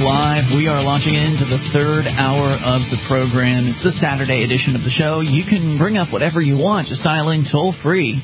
Live. We are launching into the third hour of the program. It's the Saturday edition of the show. You can bring up whatever you want. Just dial in toll-free.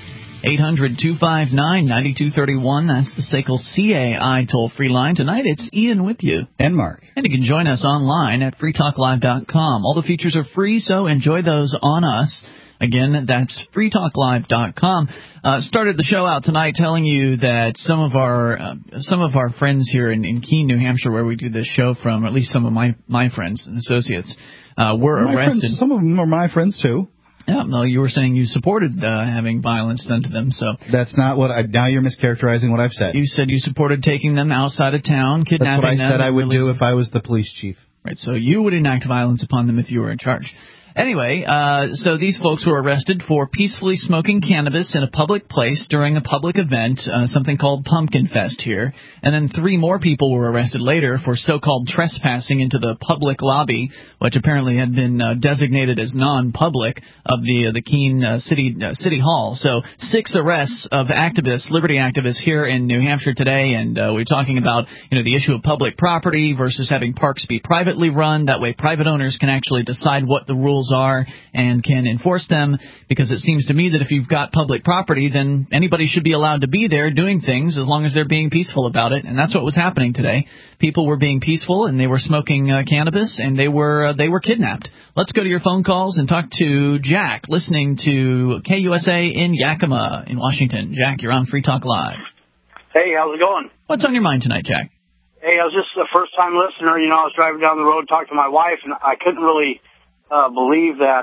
800-259-9231. That's the SACL CAI toll-free line. Tonight, it's Ian with you. And Mark. And you can join us online at freetalklive.com. All the features are free, so enjoy those on us. Again, that's freetalklive.com. Started the show out tonight telling you that some of our friends here in Keene, New Hampshire, where we do this show from, or at least some of my friends and associates, were arrested. Some of them are my friends, too. Yeah, no, you were saying you supported having violence done to them, so... That's not what now you're mischaracterizing what I've said. You said you supported taking them outside of town, kidnapping them. That's what I said I would do if I was the police chief. Right, so you would enact violence upon them if you were in charge. Anyway, so these folks were arrested for peacefully smoking cannabis in a public place during a public event, something called Pumpkin Fest here. And then 3 more people were arrested later for so-called trespassing into the public lobby, which apparently had been designated as non-public of the Keene City Hall. So 6 arrests of activists, liberty activists here in New Hampshire today, and we're talking about the issue of public property versus having parks be privately run. That way private owners can actually decide what the rules are and can enforce them, because it seems to me that if you've got public property, then anybody should be allowed to be there doing things as long as they're being peaceful about it. And that's what was happening today. People were being peaceful and they were smoking cannabis, and they were kidnapped. Let's go to your phone calls and talk to Jack, listening to KUSA in Yakima in Washington. Jack, you're on Free Talk Live. Hey, how's it going? What's on your mind tonight, Jack? Hey, I was just a first-time listener. I was driving down the road talking to my wife, and I couldn't really believe that,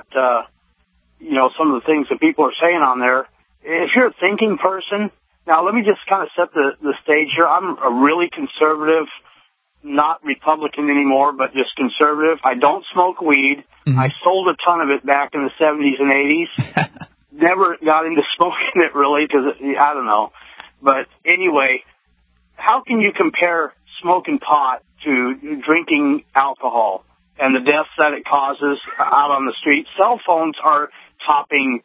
some of the things that people are saying on there. If you're a thinking person, now let me just kind of set the stage here. I'm a really conservative, not Republican anymore, but just conservative. I don't smoke weed. Mm-hmm. I sold a ton of it back in the 70s and 80s. Never got into smoking it really because, I don't know. But anyway, how can you compare smoking pot to drinking alcohol and the deaths that it causes out on the street? Cell phones are topping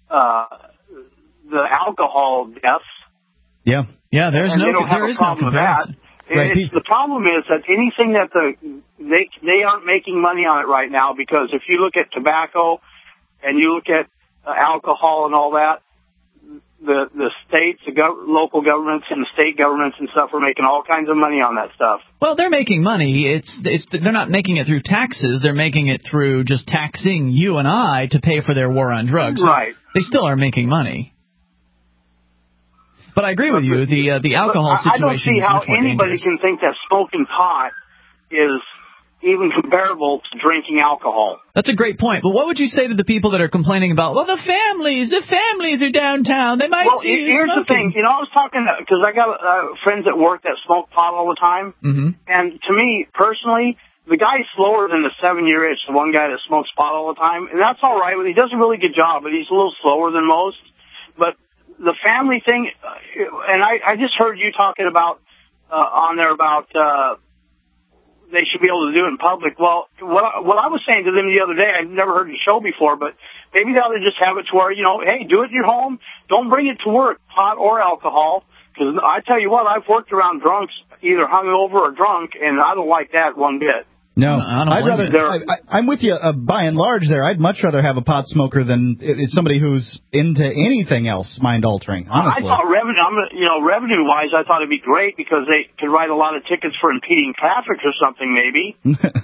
the alcohol deaths. Yeah. Yeah, there is no comparison. Right. The problem is that anything that they aren't making money on it right now, because if you look at tobacco and you look at alcohol and all that, the states, local governments and the state governments and stuff are making all kinds of money on that stuff. Well, they're making money. They're not making it through taxes. They're making it through just taxing you and I to pay for their war on drugs. Right. They still are making money. But I agree with you. The alcohol situation. I don't see how anybody can think that smoking pot is even comparable to drinking alcohol. That's a great point. But what would you say to the people that are complaining about, well, the families are downtown. They might see you here's smoking. The thing. I was talking, because I got friends at work that smoke pot all the time. Mm-hmm. And to me, personally, the guy's slower than the 7-year itch, the one guy that smokes pot all the time. And that's all right. He does a really good job, but he's a little slower than most. But the family thing, and I just heard you talking about on there about they should be able to do it in public. Well, what I was saying to them the other day, I'd never heard the show before, but maybe they ought to just have it to where, hey, do it in your home. Don't bring it to work, pot or alcohol. Because I tell you what, I've worked around drunks, either hungover or drunk, and I don't like that one bit. No, I'm with you by and large there. I'd much rather have a pot smoker than somebody who's into anything else mind-altering, honestly. I thought revenue-wise, I thought it'd be great because they could write a lot of tickets for impeding traffic or something, maybe.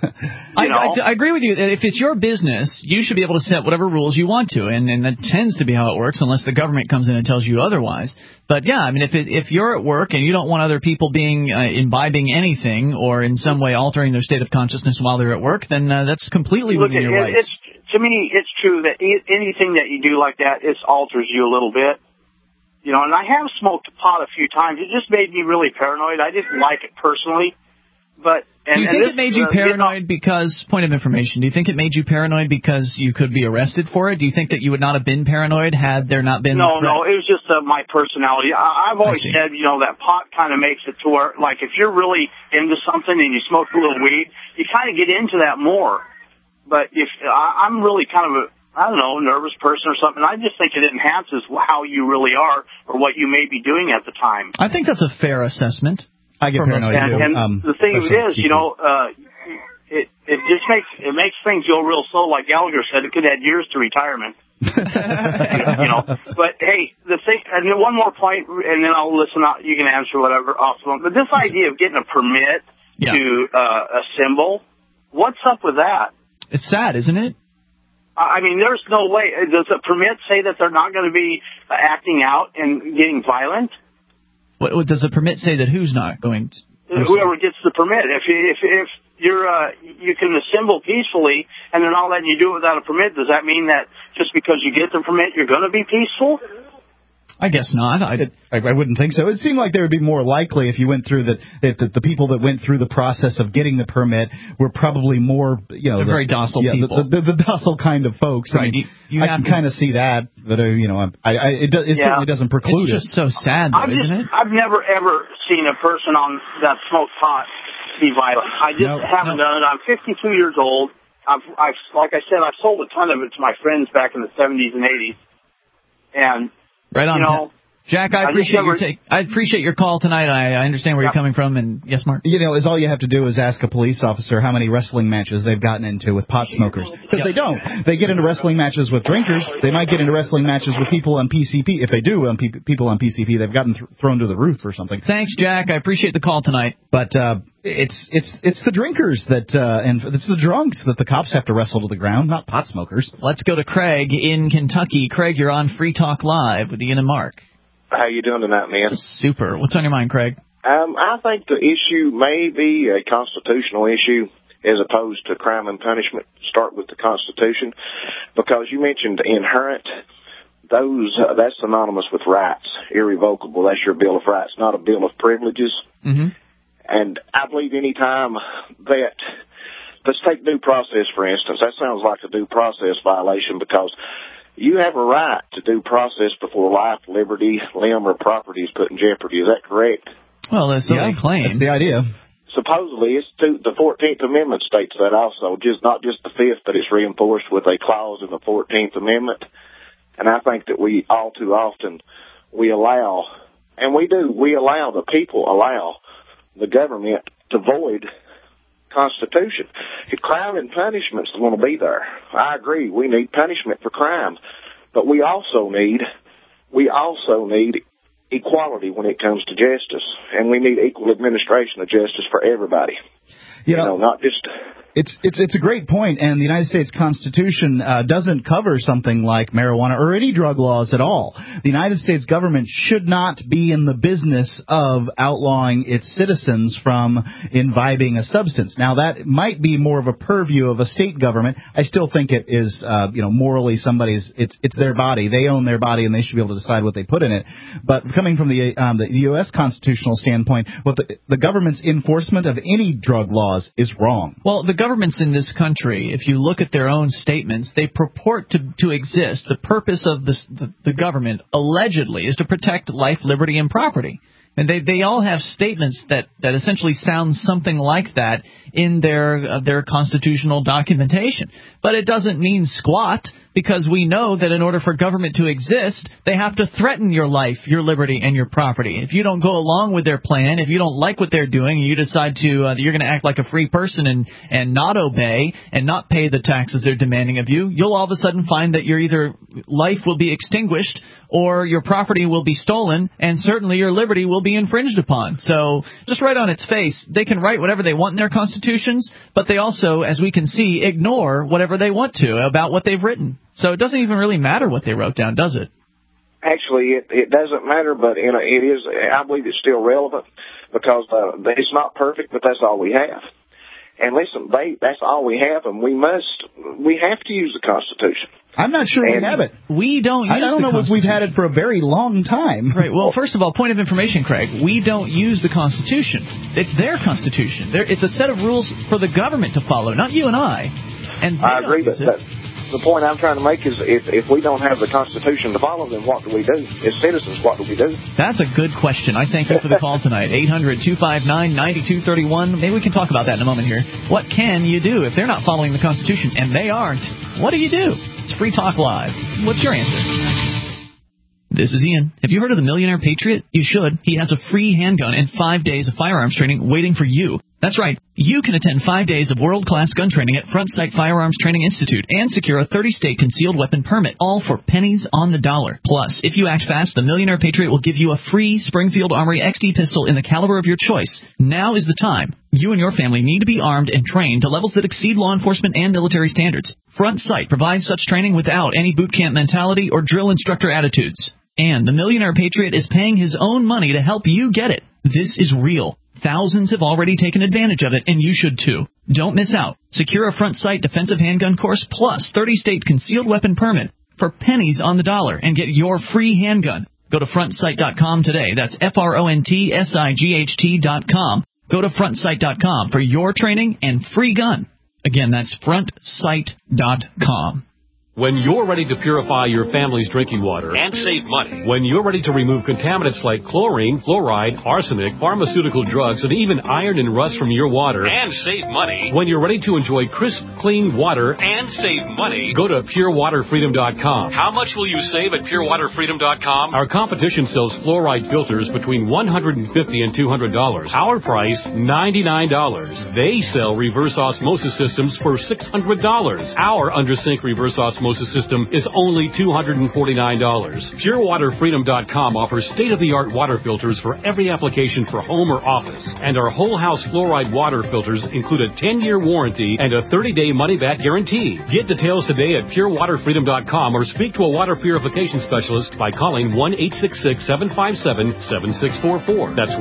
I agree with you. If it's your business, you should be able to set whatever rules you want to, and that tends to be how it works unless the government comes in and tells you otherwise. But, yeah, I mean, if you're at work and you don't want other people being imbibing anything or in some way altering their state of consciousness while they're at work, then that's completely within your rights. To me, it's true that anything that you do like that, it alters you a little bit. And I have smoked pot a few times. It just made me really paranoid. I didn't like it personally. But do you think it made you paranoid because, point of information, do you think it made you paranoid because you could be arrested for it? Do you think that you would not have been paranoid had there not been... No, it was just my personality. I've always said, that pot kind of makes it to where, like, if you're really into something and you smoke a little weed, you kind of get into that more. But if I'm really kind of a nervous person or something, I just think it enhances how you really are or what you may be doing at the time. I think that's a fair assessment. I get paranoid too. And the thing of it is, it makes things go real slow. Like Gallagher said, it could add years to retirement. But hey, the thing, and then one more point, and then I'll listen out. You can answer whatever off the phone. But this idea of getting a permit to assemble, what's up with that? It's sad, isn't it? I mean, there's no way. Does the permit say that they're not going to be acting out and getting violent? What does the permit say that who's not going to? Whoever gets the permit. If you're you can assemble peacefully and they're not letting you do it without a permit, does that mean that just because you get the permit you're going to be peaceful? I guess not. I wouldn't think so. It seemed like they would be more likely if you went through the people that went through the process of getting the permit were probably more, they're very docile people. The docile kind of folks. Right. I mean, I can kind of see that, but it certainly doesn't preclude it. It's just so sad, though, isn't it? I've never ever seen a person on that smoked pot be violent. I just haven't done it. I'm 52 years old. I've like I said, I've sold a ton of it to my friends back in the 70s and 80s, and right on. Jack, I appreciate your call tonight. I understand where you're coming from, and yes, Mark. Is all you have to do is ask a police officer how many wrestling matches they've gotten into with pot smokers, because they don't. They get into wrestling matches with drinkers. They might get into wrestling matches with people on PCP. If they do, people on PCP, they've gotten thrown to the roof or something. Thanks, Jack. I appreciate the call tonight. But it's the drinkers and it's the drunks that the cops have to wrestle to the ground, not pot smokers. Let's go to Craig in Kentucky. Craig, you're on Free Talk Live with Ian and Mark. How you doing tonight, man? Super. What's on your mind, Craig? I think the issue may be a constitutional issue as opposed to crime and punishment. Start with the Constitution, because you mentioned inherent. That's synonymous with rights, irrevocable. That's your Bill of Rights, not a Bill of Privileges. Mm-hmm. And I believe any time that, let's take due process, for instance. That sounds like a due process violation, because you have a right to due process before life, liberty, limb, or property is put in jeopardy. Is that correct? Well, that's what they claim. That's the idea. Supposedly, the 14th Amendment states that also, not just the 5th, but it's reinforced with a clause in the 14th Amendment. And I think that we all too often, we allow the people allow the government to void Constitution. Crime and punishment's going to be there. I agree. We need punishment for crime, but we also need equality when it comes to justice, and we need equal administration of justice for everybody. Not just. It's a great point, and the United States Constitution doesn't cover something like marijuana or any drug laws at all. The United States government should not be in the business of outlawing its citizens from imbibing a substance. Now, that might be more of a purview of a state government. I still think it is, morally it's their body. They own their body, and they should be able to decide what they put in it. But coming from the U.S. constitutional standpoint, the government's enforcement of any drug laws is wrong. Well, the governments in this country, if you look at their own statements, they purport to exist. The purpose of the government, allegedly, is to protect life, liberty, and property. And they all have statements that essentially sound something like that in their constitutional documentation. But it doesn't mean squat, because we know that in order for government to exist, they have to threaten your life, your liberty, and your property. If you don't go along with their plan, if you don't like what they're doing, and you decide that you're going to act like a free person and not obey and not pay the taxes they're demanding of you, you'll all of a sudden find that your either life will be extinguished or your property will be stolen, and certainly your liberty will be infringed upon. So just right on its face, they can write whatever they want in their constitutions, but they also, as we can see, ignore whatever they want to about what they've written. So it doesn't even really matter what they wrote down, does it? Actually, it doesn't matter, but it is. I believe it's still relevant, because it's not perfect, but that's all we have. And listen, that's all we have, and we have to use the Constitution. I'm not sure we have it. We don't use I don't know if we've had it for a very long time. Right. Well, first of all, point of information, Craig. We don't use the Constitution. It's their Constitution. It's a set of rules for the government to follow, not you and I. And I agree, but the point I'm trying to make is if we don't have the Constitution to follow, then what do we do? As citizens, what do we do? That's a good question. I thank you for the call tonight. 800-259-9231. Maybe we can talk about that in a moment here. What can you do if they're not following the Constitution, and they aren't? What do you do? It's Free Talk Live. What's your answer? This is Ian. Have you heard of the Millionaire Patriot? You should. He has a free handgun and 5 days of firearms training waiting for you. That's right. You can attend 5 days of world-class gun training at Front Sight Firearms Training Institute and secure a 30-state concealed weapon permit, all for pennies on the dollar. Plus, if you act fast, the Millionaire Patriot will give you a free Springfield Armory XD pistol in the caliber of your choice. Now is the time. You and your family need to be armed and trained to levels that exceed law enforcement and military standards. Front Sight provides such training without any boot camp mentality or drill instructor attitudes. And the Millionaire Patriot is paying his own money to help you get it. This is real. Thousands have already taken advantage of it, and you should too. Don't miss out. Secure a Front Sight defensive handgun course plus 30-state concealed weapon permit for pennies on the dollar and get your free handgun. Go to frontsight.com today. That's frontsight.com. Go to frontsight.com for your training and free gun. Again, that's frontsight.com. When you're ready to purify your family's drinking water and save money, when you're ready to remove contaminants like chlorine, fluoride, arsenic, pharmaceutical drugs, and even iron and rust from your water and save money, when you're ready to enjoy crisp, clean water and save money, go to purewaterfreedom.com. How much will you save at purewaterfreedom.com? Our competition sells fluoride filters between $150 and $200. Our price, $99. They sell reverse osmosis systems for $600. Our under-sink reverse osmosis system is only $249. PureWaterFreedom.com offers state-of-the-art water filters for every application for home or office. And our whole house fluoride water filters include a 10-year warranty and a 30-day money-back guarantee. Get details today at PureWaterFreedom.com or speak to a water purification specialist by calling 1-866-757-7644. That's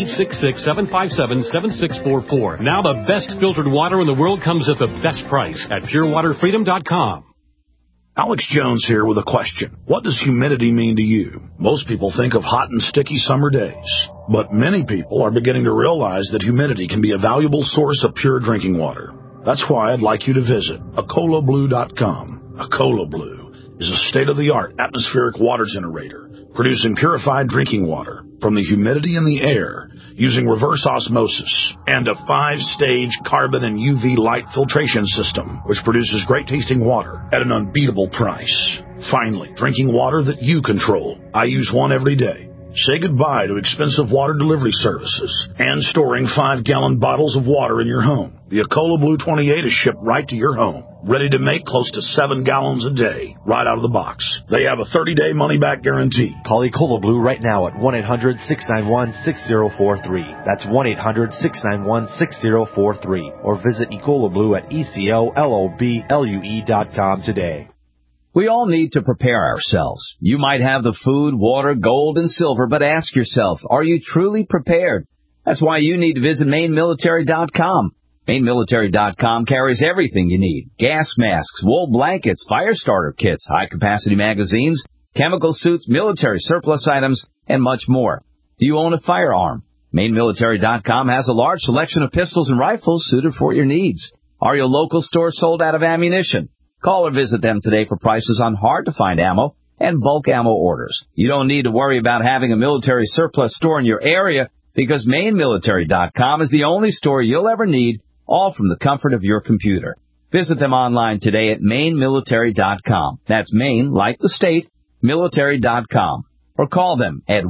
1-866-757-7644. Now the best filtered water in the world comes at the best price at PureWaterFreedom.com. Alex Jones here with a question. What does humidity mean to you? Most people think of hot and sticky summer days, but many people are beginning to realize that humidity can be a valuable source of pure drinking water. That's why I'd like you to visit AcolaBlue.com. Acola Blue is a state-of-the-art atmospheric water generator producing purified drinking water from the humidity in the air using reverse osmosis and a 5-stage carbon and UV light filtration system, which produces great-tasting water at an unbeatable price. Finally, drinking water that you control. I use one every day. Say goodbye to expensive water delivery services and storing 5-gallon bottles of water in your home. The Acola Blue 28 is shipped right to your home, ready to make close to 7 gallons a day, right out of the box. They have a 30-day money-back guarantee. Call Acola Blue right now at 1-800-691-6043. That's 1-800-691-6043. Or visit Acola Blue at ECOLOBLUE.com today. We all need to prepare ourselves. You might have the food, water, gold, and silver, but ask yourself, are you truly prepared? That's why you need to visit MaineMilitary.com. MaineMilitary.com carries everything you need. Gas masks, wool blankets, fire starter kits, high-capacity magazines, chemical suits, military surplus items, and much more. Do you own a firearm? MaineMilitary.com has a large selection of pistols and rifles suited for your needs. Are your local stores sold out of ammunition? Call or visit them today for prices on hard-to-find ammo and bulk ammo orders. You don't need to worry about having a military surplus store in your area because MaineMilitary.com is the only store you'll ever need, all from the comfort of your computer. Visit them online today at MaineMilitary.com. That's Maine, like the state, military.com. Or call them at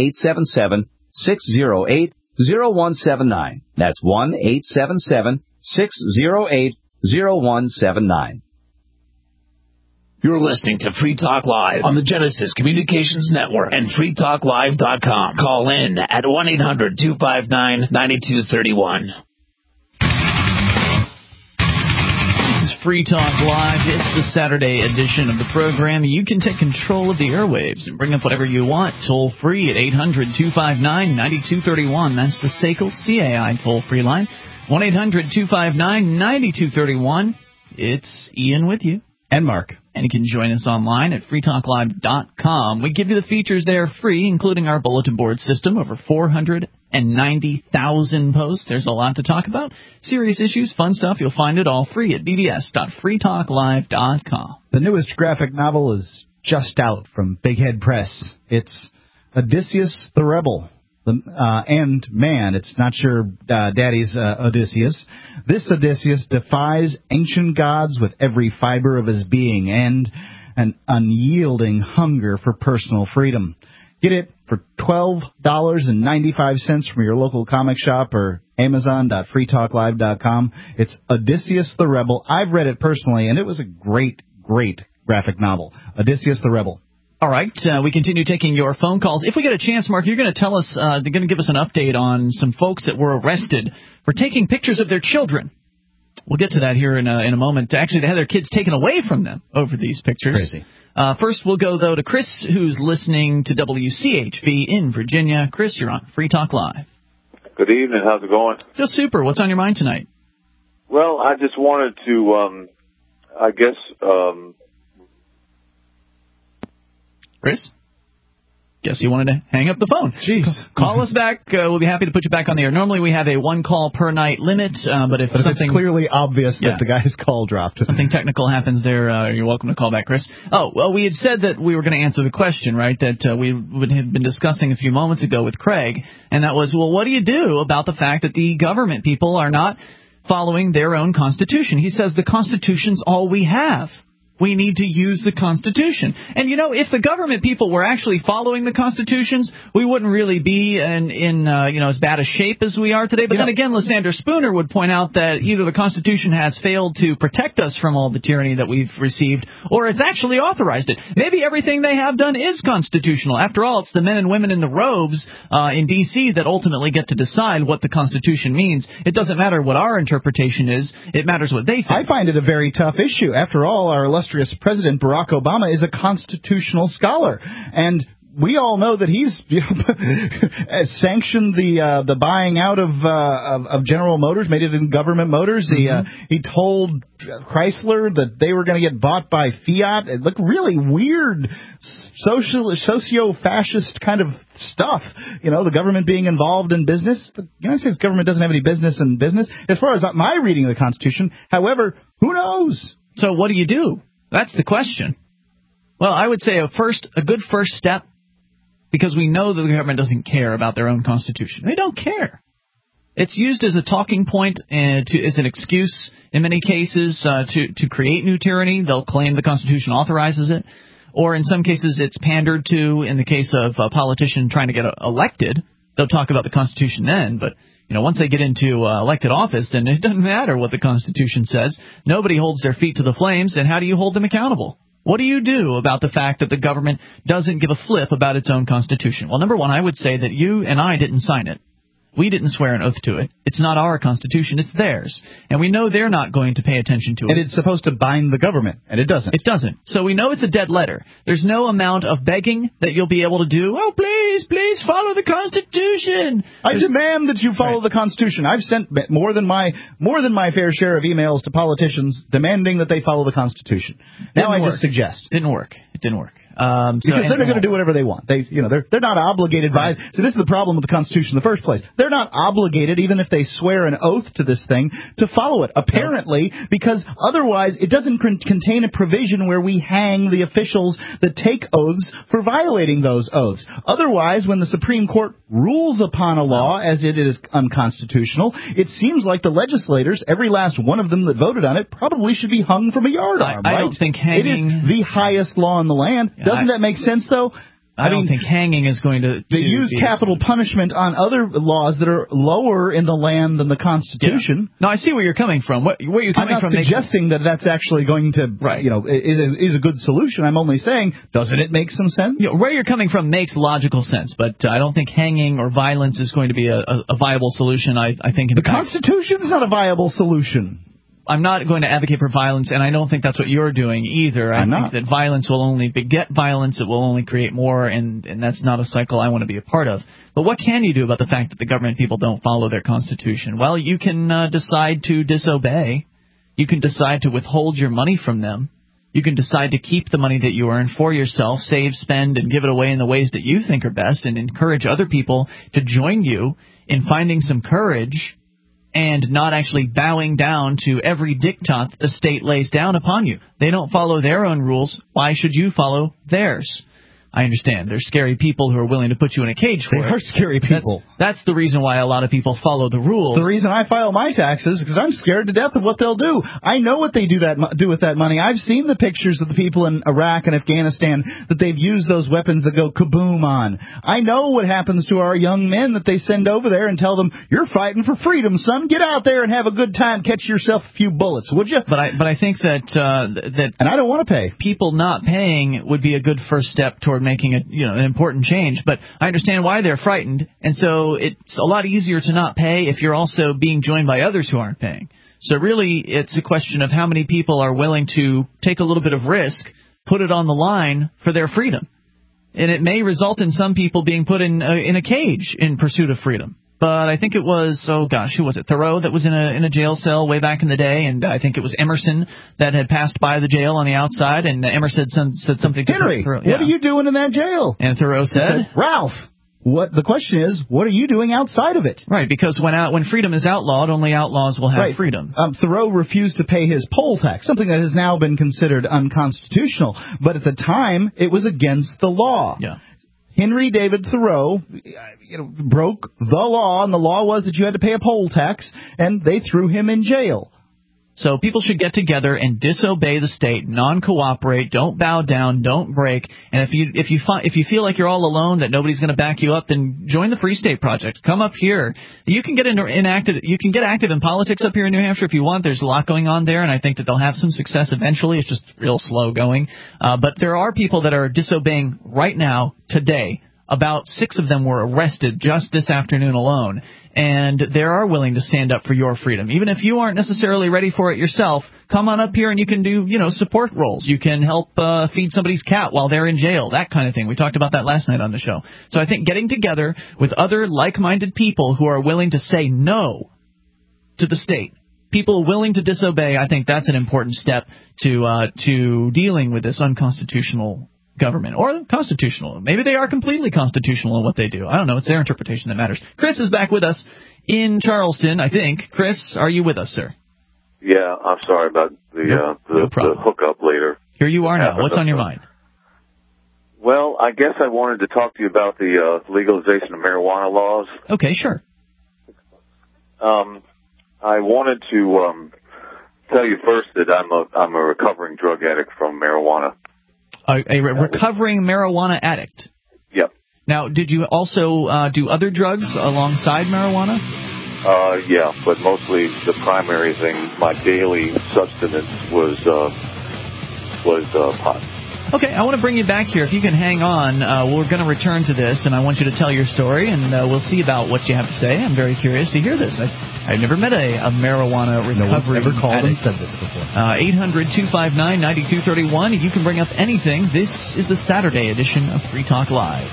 1-877-608-0179. That's 1-877-608-0179. You're listening to Free Talk Live on the Genesis Communications Network and freetalklive.com. Call in at 1-800-259-9231. This is Free Talk Live. It's the Saturday edition of the program. You can take control of the airwaves and bring up whatever you want. Toll free at 800-259-9231. That's the SACL CAI toll-free line. 1-800-259-9231. It's Ian with you. And Mark. And you can join us online at freetalklive.com. We give you the features there free, including our bulletin board system, over 490,000 posts. There's a lot to talk about. Serious issues, fun stuff. You'll find it all free at bbs.freetalklive.com. The newest graphic novel is just out from Big Head Press. It's Odysseus the Rebel. And man, it's not your daddy's Odysseus. This Odysseus defies ancient gods with every fiber of his being, and an unyielding hunger for personal freedom. Get it for $12.95 from your local comic shop or Amazon.freetalklive.com. It's Odysseus the Rebel. I've read it personally, and it was a great, great graphic novel. Odysseus the Rebel. All right, we continue taking your phone calls. If we get a chance, Mark, you're going to tell us, they're going to give us an update on some folks that were arrested for taking pictures of their children. We'll get to that here in a moment. Actually, they had their kids taken away from them over these pictures. Crazy. First, we'll go, though, to Chris, who's listening to WCHV in Virginia. Chris, you're on Free Talk Live. Good evening. How's it going? Just super. What's on your mind tonight? Well, I just wanted to, Chris? Guess you wanted to hang up the phone. Jeez. Call us back. We'll be happy to put you back on the air. Normally we have a one-call per night limit, but if it's clearly obvious that the guy's call dropped. Something technical happens there, you're welcome to call back, Chris. Oh, well, we had said that we were going to answer the question, right, that we would have been discussing a few moments ago with Craig, and that was, well, what do you do about the fact that the government people are not following their own Constitution? He says the Constitution's all we have. We need to use the Constitution. And, if the government people were actually following the Constitutions, we wouldn't really be in as bad a shape as we are today. But then again, Lysander Spooner would point out that either the Constitution has failed to protect us from all the tyranny that we've received, or it's actually authorized it. Maybe everything they have done is constitutional. After all, it's the men and women in the robes in D.C. that ultimately get to decide what the Constitution means. It doesn't matter what our interpretation is. It matters what they think. I find it a very tough issue. After all, our illustrious President Barack Obama is a constitutional scholar, and we all know that he's sanctioned the buying out of General Motors, made it in government motors. He told Chrysler that they were going to get bought by Fiat. It looked really weird, socio-fascist kind of stuff. The government being involved in business. The United States government doesn't have any business in business, as far as my reading of the Constitution. However, who knows? So what do you do? That's the question. Well, I would say a good first step, because we know that the government doesn't care about their own Constitution. They don't care. It's used as a talking point and as an excuse in many cases to create new tyranny. They'll claim the Constitution authorizes it. Or in some cases it's pandered to. In the case of a politician trying to get elected, they'll talk about the Constitution then. But once they get into elected office, then it doesn't matter what the Constitution says. Nobody holds their feet to the flames, and how do you hold them accountable? What do you do about the fact that the government doesn't give a flip about its own Constitution? Well, number one, I would say that you and I didn't sign it. We didn't swear an oath to it. It's not our Constitution, it's theirs. And we know they're not going to pay attention to it. And it's supposed to bind the government, and it doesn't. It doesn't. So we know it's a dead letter. There's no amount of begging that you'll be able to do. Oh, please follow the Constitution. I demand that you follow the Constitution. I've sent more than my fair share of emails to politicians demanding that they follow the Constitution. Now I just suggest. It didn't work. Because they're going to do whatever they want. They're not obligated by. So this is the problem with the Constitution in the first place. They're not obligated, even if they swear an oath to this thing, to follow it. Apparently, because otherwise it doesn't contain a provision where we hang the officials that take oaths for violating those oaths. Otherwise, when the Supreme Court rules upon a law as it is unconstitutional, it seems like the legislators, every last one of them that voted on it, probably should be hung from a yardarm. I don't think hanging. It is the highest law in the land. Doesn't that make sense, though? I don't think hanging is going to... They use capital punishment on other laws that are lower in the land than the Constitution. Yeah. No, I see where you're coming from. Where you're coming from... I'm not suggesting that that's actually going to, is a good solution. I'm only saying, doesn't it make some sense? Where you're coming from makes logical sense, but I don't think hanging or violence is going to be a viable solution. I think... The Constitution is not a viable solution. I'm not going to advocate for violence, and I don't think that's what you're doing either. I think that violence will only beget violence. It will only create more, and that's not a cycle I want to be a part of. But what can you do about the fact that the government people don't follow their Constitution? Well, you can decide to disobey. You can decide to withhold your money from them. You can decide to keep the money that you earn for yourself, save, spend, and give it away in the ways that you think are best, and encourage other people to join you in finding some courage and not actually bowing down to every diktat the state lays down upon you. They don't follow their own rules. Why should you follow theirs? I understand. There's scary people who are willing to put you in a cage for it. They are scary people. That's the reason why a lot of people follow the rules. It's the reason I file my taxes, because I'm scared to death of what they'll do. I know what they do with that money. I've seen the pictures of the people in Iraq and Afghanistan that they've used those weapons that go kaboom on. I know what happens to our young men that they send over there and tell them, you're fighting for freedom, son. Get out there and have a good time. Catch yourself a few bullets, would you? But I think that and I don't want to pay. People not paying would be a good first step toward making an important change. But I understand why they're frightened, and so it's a lot easier to not pay if you're also being joined by others who aren't paying. So really, it's a question of how many people are willing to take a little bit of risk, put it on the line for their freedom. And it may result in some people being put in a cage in pursuit of freedom. But I think it was, who was it? Thoreau that was in a jail cell way back in the day, and I think it was Emerson that had passed by the jail on the outside, and Emerson said something to Henry, Thoreau. What are you doing in that jail? And Thoreau said, Ralph. The question is, what are you doing outside of it? Right, because when freedom is outlawed, only outlaws will have freedom. Thoreau refused to pay his poll tax, something that has now been considered unconstitutional. But at the time, it was against the law. Yeah. Henry David Thoreau broke the law, and the law was that you had to pay a poll tax, and they threw him in jail. So people should get together and disobey the state, non-cooperate, don't bow down, don't break. And if you feel like you're all alone, that nobody's going to back you up, then join the Free State Project. Come up here. You can get You can get active in politics up here in New Hampshire if you want. There's a lot going on there, and I think that they'll have some success eventually. It's just real slow going. But there are people that are disobeying right now, today. About 6 of them were arrested just this afternoon alone, and they are willing to stand up for your freedom. Even if you aren't necessarily ready for it yourself, come on up here and you can do, support roles. You can help feed somebody's cat while they're in jail, that kind of thing. We talked about that last night on the show. So I think getting together with other like-minded people who are willing to say no to the state, people willing to disobey, I think that's an important step to dealing with this unconstitutional government, or constitutional. Maybe they are completely constitutional in what they do. I don't know. It's their interpretation that matters. Chris is back with us in Charleston, I think. Chris, are you with us, sir? Yeah, I'm sorry about the hookup later. Here you are now. What's on your mind? Well, I guess I wanted to talk to you about the legalization of marijuana laws. Okay, sure. I wanted to tell you first that I'm a recovering drug addict from marijuana. A recovering marijuana addict? Yep. Now, did you also do other drugs alongside marijuana? Yeah, but mostly the primary thing, my daily sustenance was pot. Okay, I want to bring you back here. If you can hang on, we're going to return to this, and I want you to tell your story, and we'll see about what you have to say. I'm very curious to hear this. I've never met a marijuana recovery addict. No one's ever called addict. and said this before. 800-259-9231. You can bring up anything. This is the Saturday edition of Free Talk Live.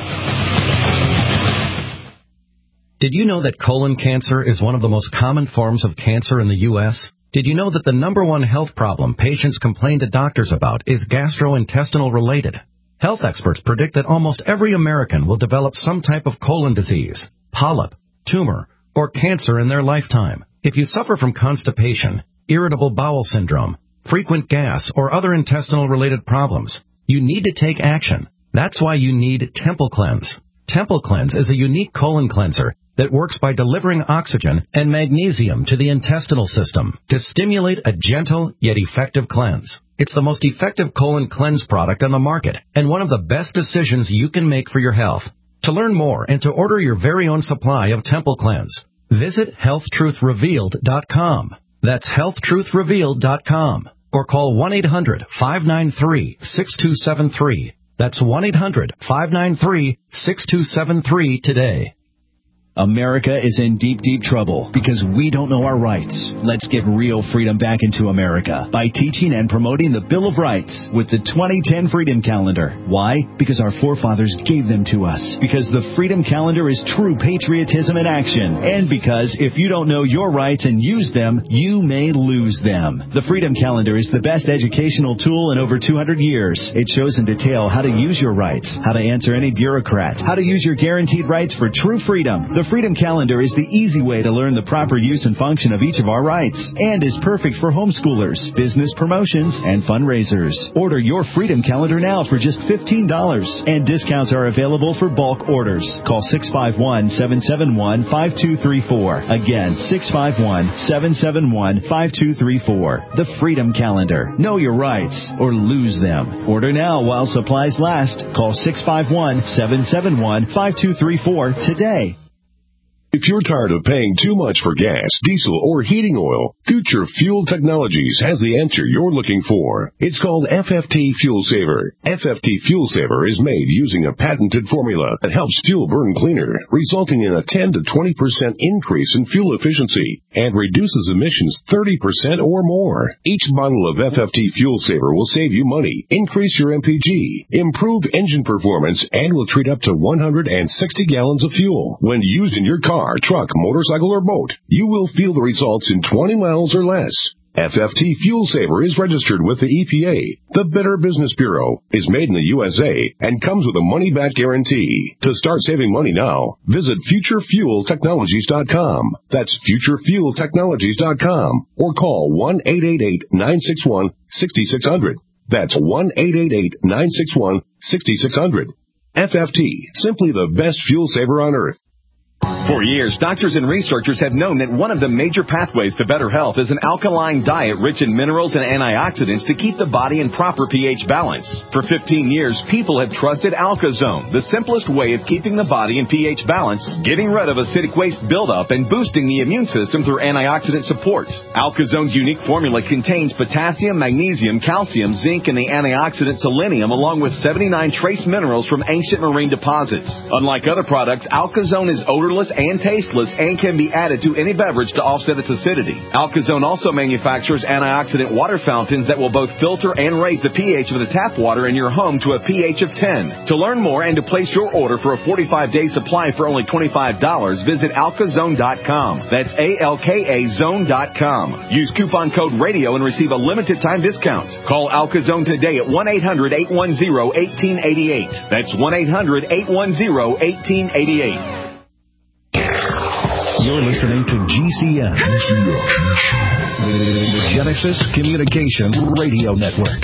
Did you know that colon cancer is one of the most common forms of cancer in the U.S.? Did you know that the number one health problem patients complain to doctors about is gastrointestinal related? Health experts predict that almost every American will develop some type of colon disease, polyp, tumor, or cancer in their lifetime. If you suffer from constipation, irritable bowel syndrome, frequent gas, or other intestinal related problems, you need to take action. That's why you need Temple Cleanse. Temple Cleanse is a unique colon cleanser that works by delivering oxygen and magnesium to the intestinal system to stimulate a gentle yet effective cleanse. It's the most effective colon cleanse product on the market and one of the best decisions you can make for your health. To learn more and to order your very own supply of Temple Cleanse, visit HealthTruthRevealed.com. That's HealthTruthRevealed.com. Or call 1-800-593-6273. That's 1-800-593-6273 today. America is in deep, deep trouble because we don't know our rights. Let's get real freedom back into America by teaching and promoting the Bill of Rights with the 2010 Freedom Calendar. Why? Because our forefathers gave them to us. Because the Freedom Calendar is true patriotism in action. And because if you don't know your rights and use them, you may lose them. The Freedom Calendar is the best educational tool in over 200 years. It shows in detail how to use your rights, how to answer any bureaucrat, how to use your guaranteed rights for true freedom. The The Freedom Calendar is the easy way to learn the proper use and function of each of our rights and is perfect for homeschoolers, business promotions, and fundraisers. Order your Freedom Calendar now for just $15, and discounts are available for bulk orders. Call 651-771-5234. Again, 651-771-5234. The Freedom Calendar. Know your rights or lose them. Order now while supplies last. Call 651-771-5234 today. If you're tired of paying too much for gas, diesel, or heating oil, Future Fuel Technologies has the answer you're looking for. It's called FFT Fuel Saver. FFT Fuel Saver is made using a patented formula that helps fuel burn cleaner, resulting in a 10 to 20% increase in fuel efficiency and reduces emissions 30% or more. Each bottle of FFT Fuel Saver will save you money, increase your MPG, improve engine performance, and will treat up to 160 gallons of fuel. When used in your car, truck, motorcycle, or boat, you will feel the results in 20 miles or less. FFT Fuel Saver is registered with the EPA. The Better Business Bureau is made in the USA and comes with a money-back guarantee. To start saving money now, visit FutureFuelTechnologies.com. That's FutureFuelTechnologies.com. Or call 1-888-961-6600. That's 1-888-961-6600. FFT, simply the best fuel saver on earth. For years, doctors and researchers have known that one of the major pathways to better health is an alkaline diet rich in minerals and antioxidants to keep the body in proper pH balance. For 15 years, people have trusted AlkaZone, the simplest way of keeping the body in pH balance, getting rid of acidic waste buildup, and boosting the immune system through antioxidant support. AlkaZone's unique formula contains potassium, magnesium, calcium, zinc, and the antioxidant selenium, along with 79 trace minerals from ancient marine deposits. Unlike other products, AlkaZone is odorless and tasteless and can be added to any beverage to offset its acidity. AlkaZone also manufactures antioxidant water fountains that will both filter and raise the pH of the tap water in your home to a pH of 10. To learn more and to place your order for a 45-day supply for only $25, visit AlkaZone.com. That's ALKA Zone.com. Use coupon code RADIO and receive a limited time discount. Call AlkaZone today at 1-800-810-1888. That's 1-800-810-1888. You're listening to GCN, the Genesis Communication Radio Network.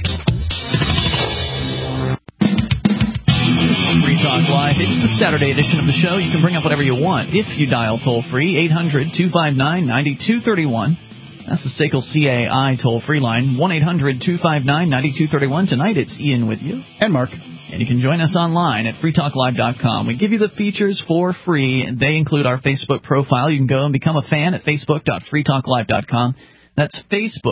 Free Talk Live. It's the Saturday edition of the show. You can bring up whatever you want if you dial toll-free, 800-259-9231. That's the SACL CAI toll-free line, 1-800-259-9231. Tonight it's Ian with you. And Mark. And you can join us online at freetalklive.com. We give you the features for free. They include our Facebook profile. You can go and become a fan at facebook.freetalklive.com. That's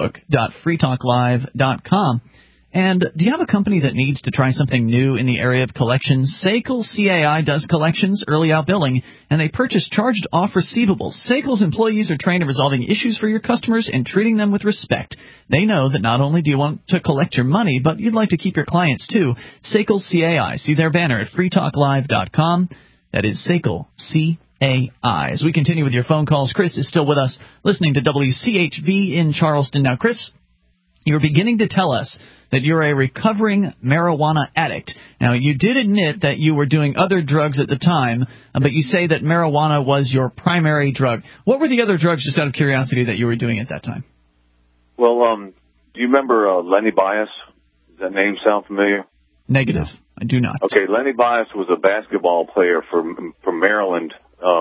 facebook.freetalklive.com. And do you have a company that needs to try something new in the area of collections? SACL CAI does collections, early out billing, and they purchase charged-off receivables. SACL's employees are trained in resolving issues for your customers and treating them with respect. They know that not only do you want to collect your money, but you'd like to keep your clients too. SACL CAI. See their banner at freetalklive.com. That is SACL CAI. As we continue with your phone calls, Chris is still with us, listening to WCHV in Charleston. Now, Chris, you're beginning to tell us that you're a recovering marijuana addict. Now, you did admit that you were doing other drugs at the time, but you say that marijuana was your primary drug. What were the other drugs, just out of curiosity, that you were doing at that time? Well, do you remember Lenny Bias? Does that name sound familiar? Negative. I do not. Okay, Lenny Bias was a basketball player from Maryland,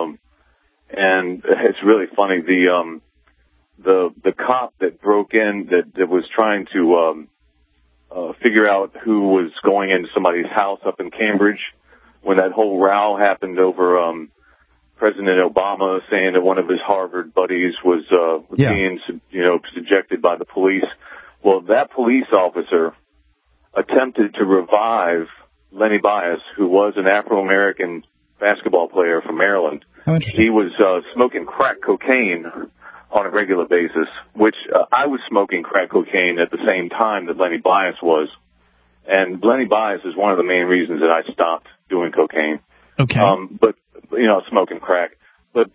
and it's really funny. The cop that broke in that was trying to figure out who was going into somebody's house up in Cambridge when that whole row happened over President Obama saying that one of his Harvard buddies was being subjected by the police. Well, that police officer attempted to revive Lenny Bias, who was an Afro-American basketball player from Maryland. He was smoking crack cocaine on a regular basis, which I was smoking crack cocaine at the same time that Lenny Bias was. And Lenny Bias is one of the main reasons that I stopped doing cocaine. Okay. But, smoking crack. But,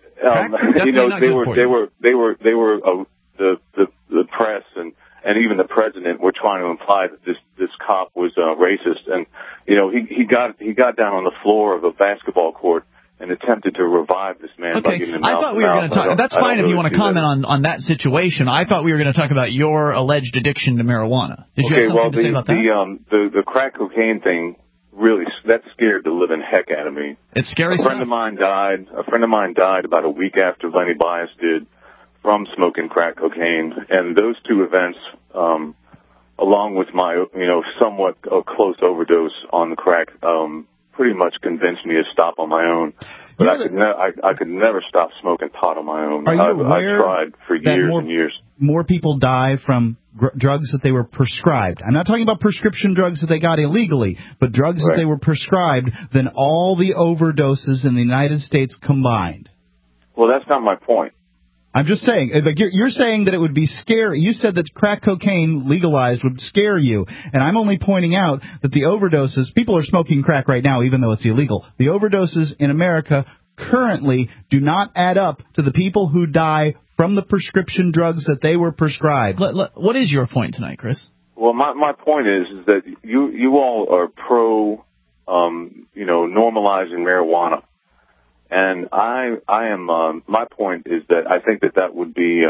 the press and even the president were trying to imply that this cop was racist. And, he got down on the floor of a basketball court and attempted to revive this man by giving him mouth-to-mouth. I thought we were going to talk. That's fine if you want to comment on that situation. I thought we were going to talk about your alleged addiction to marijuana. Did you have something to say about that? The crack cocaine thing really that scared the living heck out of me. It's scary. A friend of mine died about a week after Lenny Bias did from smoking crack cocaine, and those two events, along with my somewhat close overdose on the crack, pretty much convinced me to stop on my own. But I could never stop smoking pot on my own. Are you aware I tried for years and years. More people die from drugs that they were prescribed. I'm not talking about prescription drugs that they got illegally, but drugs that they were prescribed than all the overdoses in the United States combined. Well, that's not my point. I'm just saying, like you're saying that it would be scary. You said that crack cocaine legalized would scare you, and I'm only pointing out that the overdoses, people are smoking crack right now even though it's illegal. The overdoses in America currently do not add up to the people who die from the prescription drugs that they were prescribed. What is your point tonight, Chris? Well, my point is that you all are pro, normalizing marijuana. And I am, my point is that I think that would be,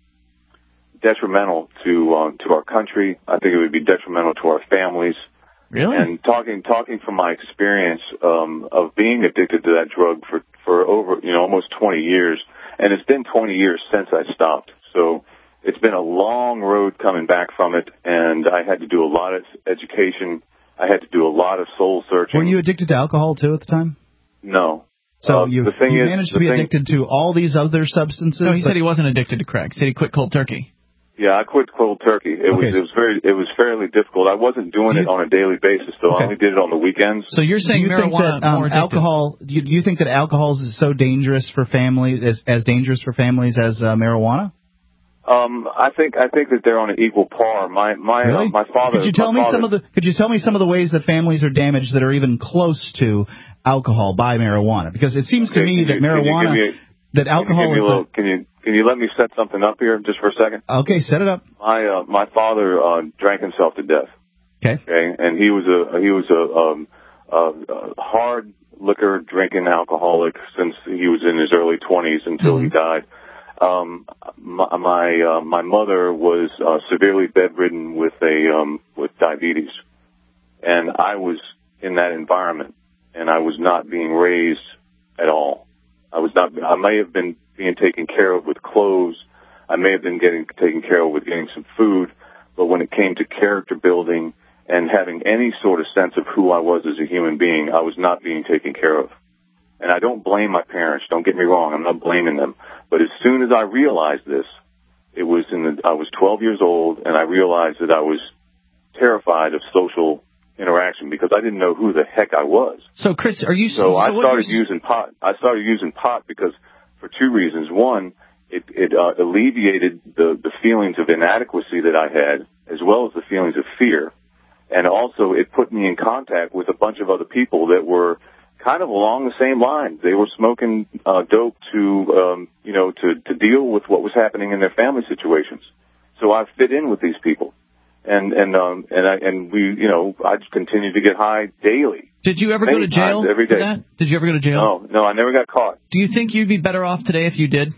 detrimental to our country. I think it would be detrimental to our families. Really? And talking from my experience, of being addicted to that drug for over, almost 20 years. And it's been 20 years since I stopped. So it's been a long road coming back from it. And I had to do a lot of education. I had to do a lot of soul searching. Were you addicted to alcohol too at the time? No. So you managed to be addicted to all these other substances? No, he said he wasn't addicted to crack. He said he quit cold turkey. Yeah, I quit cold turkey. It was fairly difficult. I wasn't doing it on a daily basis, though. I only did it on the weekends. So you're saying marijuana more addictive? Alcohol? Do you think that alcohol is so dangerous for families as dangerous for families as marijuana? I think that they're on an equal par. My father. Could you tell me some of the ways that families are damaged that are even close to alcohol by marijuana? Because it seems to me that alcohol is. Can you let me set something up here just for a second? Okay, set it up. My father drank himself to death. Okay, and he was a hard liquor drinking alcoholic since he was in his early 20s until he died. My mother was severely bedridden with diabetes, and I was in that environment, and I was not being raised at all. I may have been being taken care of with clothes. I may have been taken care of with getting some food, but when it came to character building and having any sort of sense of who I was as a human being, I was not being taken care of. And I don't blame my parents. Don't get me wrong. I'm not blaming them. But as soon as I realized this, I was 12 years old, and I realized that I was terrified of social interaction because I didn't know who the heck I was. So, Chris, are you? So I started using pot. I started using pot because for two reasons. One, it alleviated the feelings of inadequacy that I had, as well as the feelings of fear, and also it put me in contact with a bunch of other people that were kind of along the same lines. They were smoking dope to deal with what was happening in their family situations. So I fit in with these people, and I just continued to get high daily. Did you ever go to jail every day? For that? Did you ever go to jail? No, I never got caught. Do you think you'd be better off today if you did?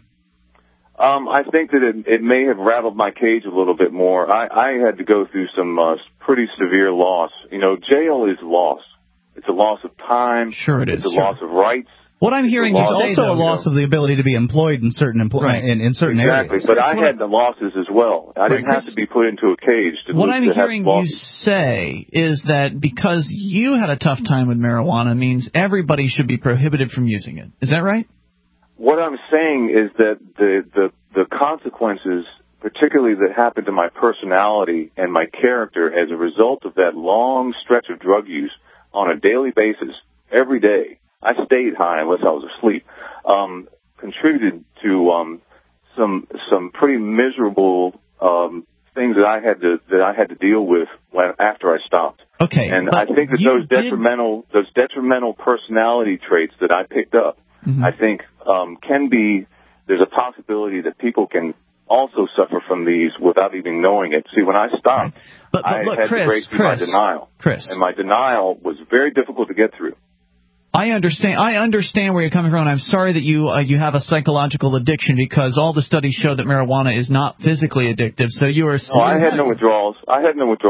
I think that it may have rattled my cage a little bit more. I had to go through some pretty severe loss. Jail is loss. It's a loss of time. Sure it is. It's a loss of rights. What I'm hearing you say, also a loss of the ability to be employed in certain in certain areas. Exactly, but I had the losses as well. I didn't have to be put into a cage to What I'm hearing you say is that because you had a tough time with marijuana means everybody should be prohibited from using it. Is that right? What I'm saying is that the consequences, particularly that happened to my personality and my character as a result of that long stretch of drug use on a daily basis, every day, I stayed high unless I was asleep, contributed to some pretty miserable things that I had to deal with after I stopped. Okay, and I think that those detrimental personality traits that I picked up, I think there's a possibility that people can also suffer from these without even knowing it. See, when I stopped, I had to break through my denial. Chris. And my denial was very difficult to get through. I understand where you're coming from, and I'm sorry that you have a psychological addiction, because all the studies show that marijuana is not physically addictive. So you are. Oh, I had no withdrawals. I had no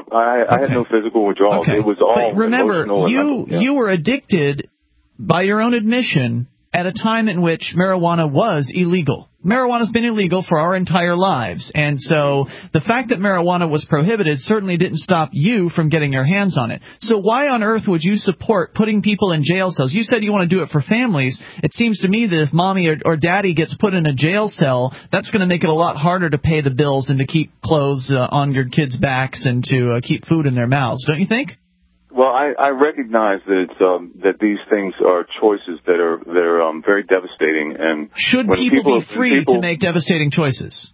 physical withdrawals. Okay. It was all. But remember, emotional. you were addicted by your own admission at a time in which marijuana was illegal. Marijuana's been illegal for our entire lives, and so the fact that marijuana was prohibited certainly didn't stop you from getting your hands on it. So why on earth would you support putting people in jail cells? You said you want to do it for families. It seems to me that if mommy or daddy gets put in a jail cell, that's going to make it a lot harder to pay the bills and to keep clothes on your kids' backs and to keep food in their mouths, don't you think? Well, I recognize that that these things are choices that are very devastating, and should people be free to make devastating choices?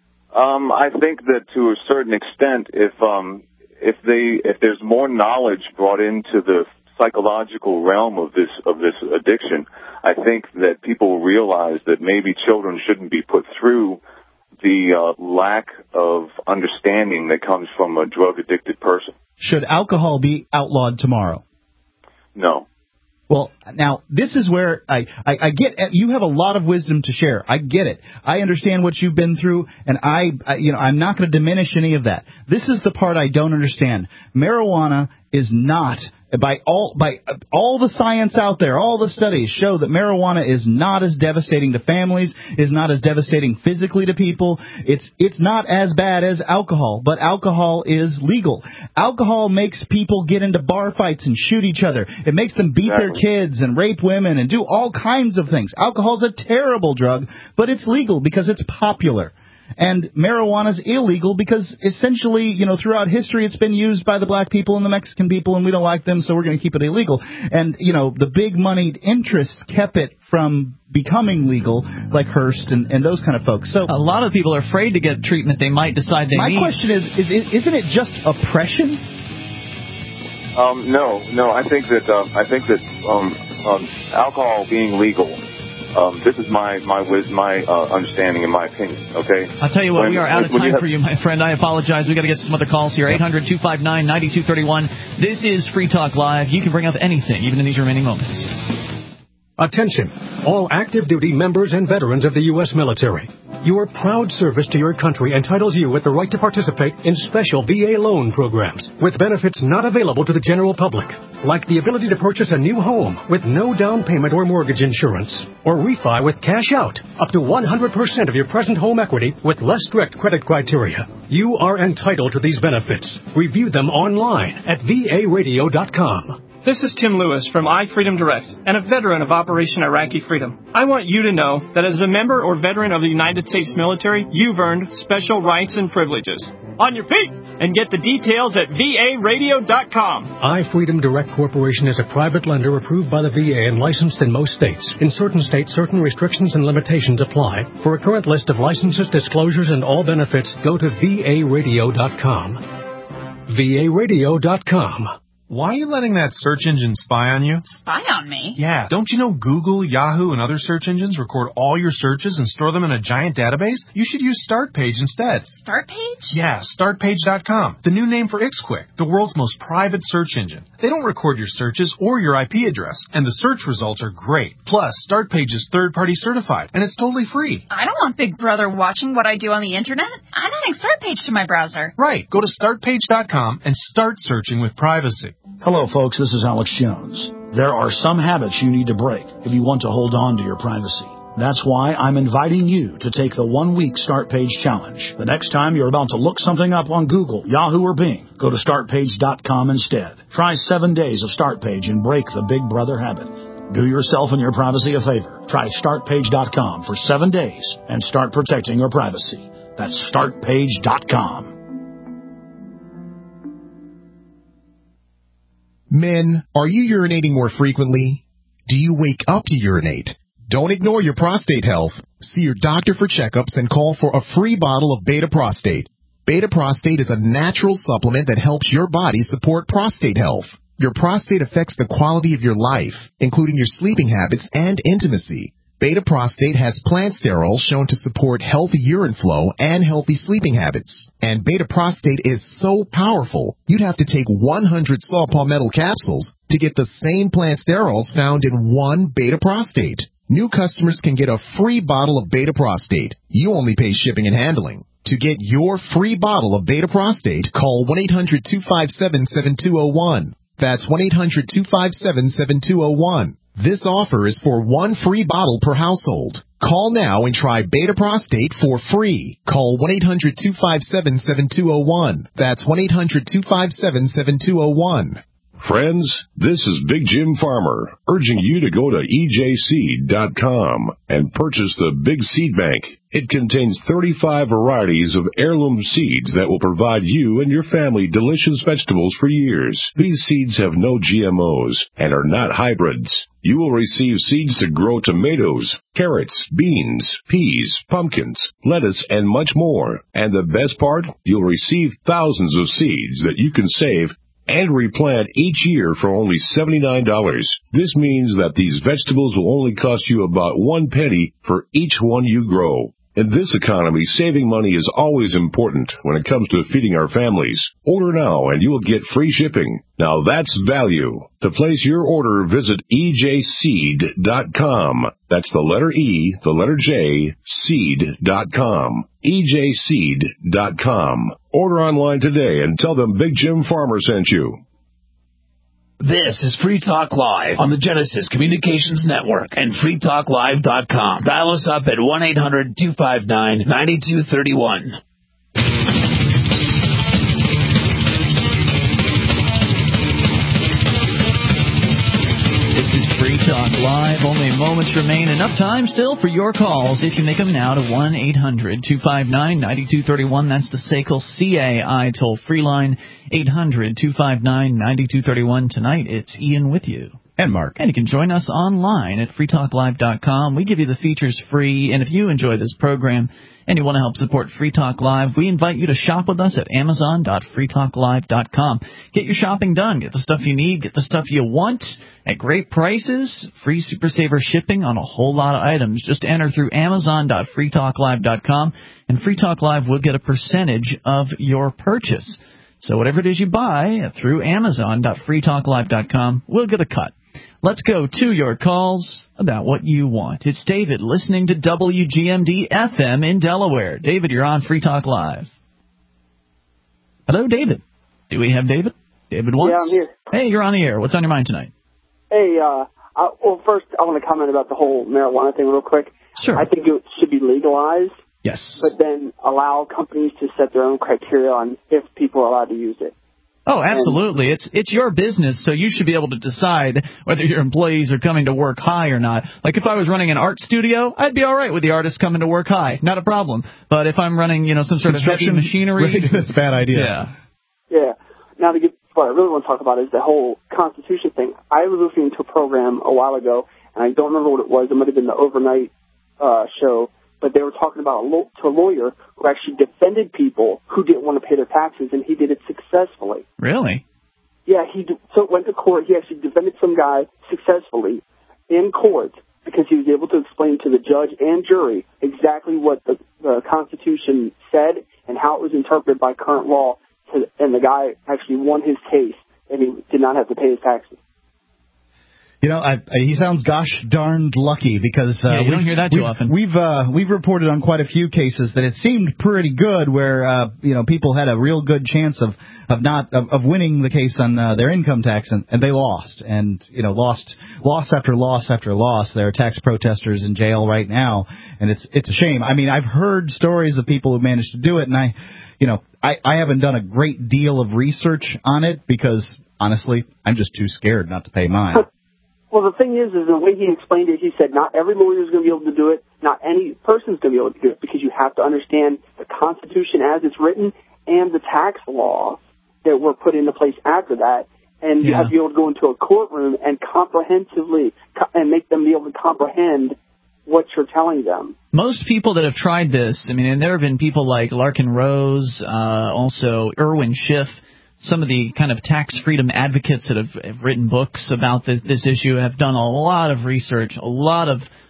I think that to a certain extent, if there's more knowledge brought into the psychological realm of this addiction, I think that people will realize that maybe children shouldn't be put through the lack of understanding that comes from a drug-addicted person. Should alcohol be outlawed tomorrow? No. Well, now, this is where I get, you have a lot of wisdom to share. I get it. I understand what you've been through, and I'm not going to diminish any of that. This is the part I don't understand. Marijuana is not, by all the science out there, all the studies show that marijuana is not as devastating to families, is not as devastating physically to people. It's not as bad as alcohol, but alcohol is legal. Alcohol makes people get into bar fights and shoot each other. It makes them beat their kids and rape women and do all kinds of things. Alcohol's a terrible drug, but it's legal because it's popular. And marijuana's illegal because essentially, throughout history it's been used by the black people and the Mexican people, and we don't like them, so we're going to keep it illegal. And, the big moneyed interests kept it from becoming legal, like Hearst and those kind of folks. So a lot of people are afraid to get treatment they might decide they need. My question isn't it just oppression? No. I think that alcohol being legal. This is my understanding and my opinion, okay? I'll tell you what, we are out of time for you, my friend. I apologize. We've got to get some other calls here. 800-259-9231. This is Free Talk Live. You can bring up anything, even in these remaining moments. Attention, all active duty members and veterans of the U.S. military. Your proud service to your country entitles you with the right to participate in special VA loan programs with benefits not available to the general public, like the ability to purchase a new home with no down payment or mortgage insurance, or refi with cash out up to 100% of your present home equity with less strict credit criteria. You are entitled to these benefits. Review them online at VARadio.com. This is Tim Lewis from iFreedom Direct and a veteran of Operation Iraqi Freedom. I want you to know that as a member or veteran of the United States military, you've earned special rights and privileges. On your feet! And get the details at VARadio.com. iFreedom Direct Corporation is a private lender approved by the VA and licensed in most states. In certain states, certain restrictions and limitations apply. For a current list of licenses, disclosures, and all benefits, go to VARadio.com. VARadio.com. Why are you letting that search engine spy on you? Spy on me? Yeah. Don't you know Google, Yahoo, and other search engines record all your searches and store them in a giant database? You should use StartPage instead. StartPage? Yeah, StartPage.com. The new name for Ixquick, the world's most private search engine. They don't record your searches or your IP address, and the search results are great. Plus, StartPage is third-party certified, and it's totally free. I don't want Big Brother watching what I do on the internet. I'm adding StartPage to my browser. Right. Go to StartPage.com and start searching with privacy. Hello, folks. This is Alex Jones. There are some habits you need to break if you want to hold on to your privacy. That's why I'm inviting you to take the 1-week StartPage challenge. The next time you're about to look something up on Google, Yahoo, or Bing, go to StartPage.com instead. Try 7 days of StartPage and break the Big Brother habit. Do yourself and your privacy a favor. Try StartPage.com for 7 days and start protecting your privacy. That's StartPage.com. Men, are you urinating more frequently? Do you wake up to urinate? Don't ignore your prostate health. See your doctor for checkups and call for a free bottle of Beta Prostate. Beta Prostate is a natural supplement that helps your body support prostate health. Your prostate affects the quality of your life, including your sleeping habits and intimacy. Beta Prostate has plant sterols shown to support healthy urine flow and healthy sleeping habits. And Beta Prostate is so powerful, you'd have to take 100 saw palmetto capsules to get the same plant sterols found in one Beta Prostate. New customers can get a free bottle of Beta Prostate. You only pay shipping and handling. To get your free bottle of Beta Prostate, call 1-800-257-7201. That's 1-800-257-7201. This offer is for one free bottle per household. Call now and try Beta Prostate for free. Call 1-800-257-7201. That's 1-800-257-7201. Friends, this is Big Jim Farmer, urging you to go to EJSeed.com and purchase the Big Seed Bank. It contains 35 varieties of heirloom seeds that will provide you and your family delicious vegetables for years. These seeds have no GMOs and are not hybrids. You will receive seeds to grow tomatoes, carrots, beans, peas, pumpkins, lettuce, and much more. And the best part, you'll receive thousands of seeds that you can save and replant each year for only $79. This means that these vegetables will only cost you about 1 penny for each one you grow. In this economy, saving money is always important when it comes to feeding our families. Order now and you will get free shipping. Now that's value. To place your order, visit EJSeed.com. That's the letter E, the letter J, seed.com. EJSeed.com. Order online today and tell them Big Jim Farmer sent you. This is Free Talk Live on the Genesis Communications Network and freetalklive.com. Dial us up at 1-800-259-9231. This is Free Talk Live. Only moments remain. Enough time still for your calls. If you make them now to 1-800-259-9231. That's the SACL CAI toll-free line, 800-259-9231. Tonight, it's Ian with you. And Mark. And you can join us online at freetalklive.com. We give you the features free. And if you enjoy this program and you want to help support Free Talk Live, we invite you to shop with us at amazon.freetalklive.com. Get your shopping done. Get the stuff you need. Get the stuff you want at great prices. Free Super Saver shipping on a whole lot of items. Just enter through amazon.freetalklive.com, and Free Talk Live will get a percentage of your purchase. So whatever it is you buy through amazon.freetalklive.com, we'll get a cut. Let's go to your calls about what you want. It's David listening to WGMD FM in Delaware. David, you're on Free Talk Live. Hello, David. Do we have David? David once? Yeah, I'm here. Hey, you're on the air. What's on your mind tonight? Hey, well, first I want to comment about the whole marijuana thing real quick. Sure. I think it should be legalized. Yes. But then allow companies to set their own criteria on if people are allowed to use it. Oh, absolutely. It's your business, so you should be able to decide whether your employees are coming to work high or not. Like if I was running an art studio, I'd be all right with the artists coming to work high. Not a problem. But if I'm running, some sort of heavy machinery. That's a bad idea. Yeah. Yeah. Now, what I really want to talk about is the whole Constitution thing. I was listening to a program a while ago, and I don't remember what it was. It might have been the overnight show. But they were talking about a lawyer who actually defended people who didn't want to pay their taxes, and he did it successfully. Really? Yeah, so went to court. He actually defended some guy successfully in court because he was able to explain to the judge and jury exactly what the Constitution said and how it was interpreted by current law, and the guy actually won his case, and he did not have to pay his taxes. He sounds gosh darned lucky because you don't hear that too often. We've reported on quite a few cases that it seemed pretty good where people had a real good chance of winning the case on their income tax and they lost and loss after loss after loss. There are tax protesters in jail right now, and it's a shame. I mean, I've heard stories of people who managed to do it, and I haven't done a great deal of research on it because honestly, I'm just too scared not to pay mine. Well, the thing is the way he explained it, he said not every lawyer is going to be able to do it, not any person is going to be able to do it, because you have to understand the Constitution as it's written and the tax laws that were put into place after that, and you have to be able to go into a courtroom and comprehensively and make them be able to comprehend what you're telling them. Most people that have tried this, and there have been people like Larkin Rose, also Irwin Schiff, some of the kind of tax freedom advocates that have written books about this issue have done a lot of research, a lot of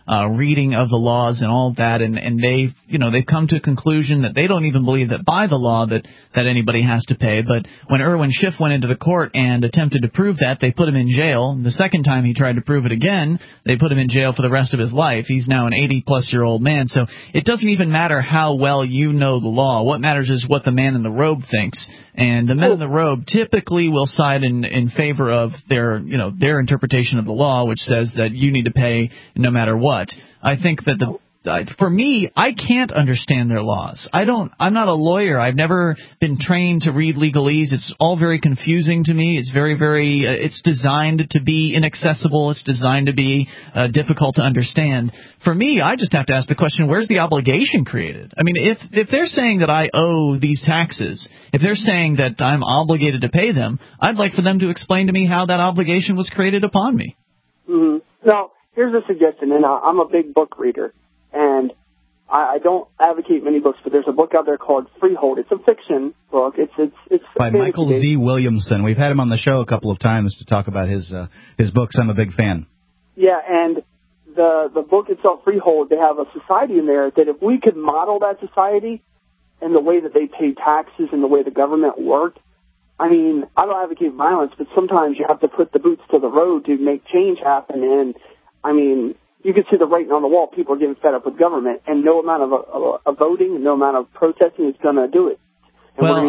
reading of the laws and all that, and they've come to a conclusion that they don't even believe that by the law that anybody has to pay. But when Irwin Schiff went into the court and attempted to prove that, they put him in jail. The second time he tried to prove it again, they put him in jail for the rest of his life. He's now an 80-plus-year-old man. So it doesn't even matter how well you know the law. What matters is what the man in the robe thinks. And the men in the robe typically will side in favor of their interpretation of the law, which says that you need to pay no matter what. I think that for me, I can't understand their laws. I'm not a lawyer. I've never been trained to read legalese. It's all very confusing to me. It's very, very, it's designed to be inaccessible. It's designed to be difficult to understand. For me, I just have to ask the question, where's the obligation created? I mean, if they're saying that I owe these taxes, if they're saying that I'm obligated to pay them, I'd like for them to explain to me how that obligation was created upon me. Mm-hmm. Now, here's a suggestion, and I'm a big book reader. And I don't advocate many books, but there's a book out there called Freehold. It's a fiction book. It's by Michael Z. Williamson. We've had him on the show a couple of times to talk about his books. I'm a big fan. Yeah, and the book itself, Freehold, they have a society in there that if we could model that society and the way that they pay taxes and the way the government worked, I mean, I don't advocate violence, but sometimes you have to put the boots to the road to make change happen. And, I mean, you can see the writing on the wall. People are getting fed up with government, and no amount of voting, no amount of protesting is going to do it. And well,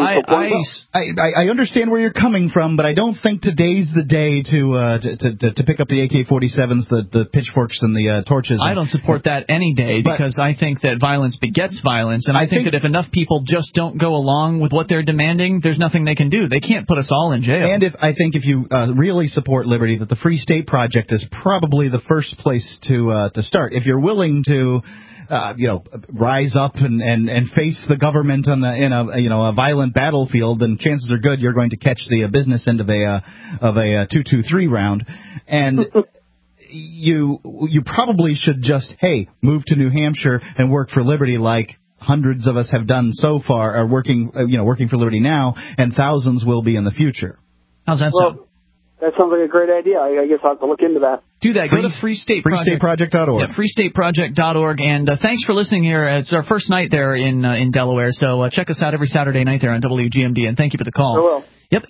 I understand where you're coming from, but I don't think today's the day to pick up the AK-47s, the pitchforks, and the torches. I don't support that any day because I think that violence begets violence, and I think that if enough people just don't go along with what they're demanding, there's nothing they can do. They can't put us all in jail. And I think if you really support liberty, that the Free State Project is probably the first place to start. If you're willing to rise up and face the government in a violent battlefield, then chances are good you're going to catch the business end of a 2-2-3 round, and you probably should just move to New Hampshire and work for liberty like hundreds of us have done so far, are working for liberty now, and thousands will be in the future. How's that sound? That sounds like a great idea. I guess I'll have to look into that. Do that. Go to freestateproject.org. Yeah, freestateproject.org. And thanks for listening here. It's our first night there in Delaware, so check us out every Saturday night there on WGMD, and thank you for the call. I will. Yep,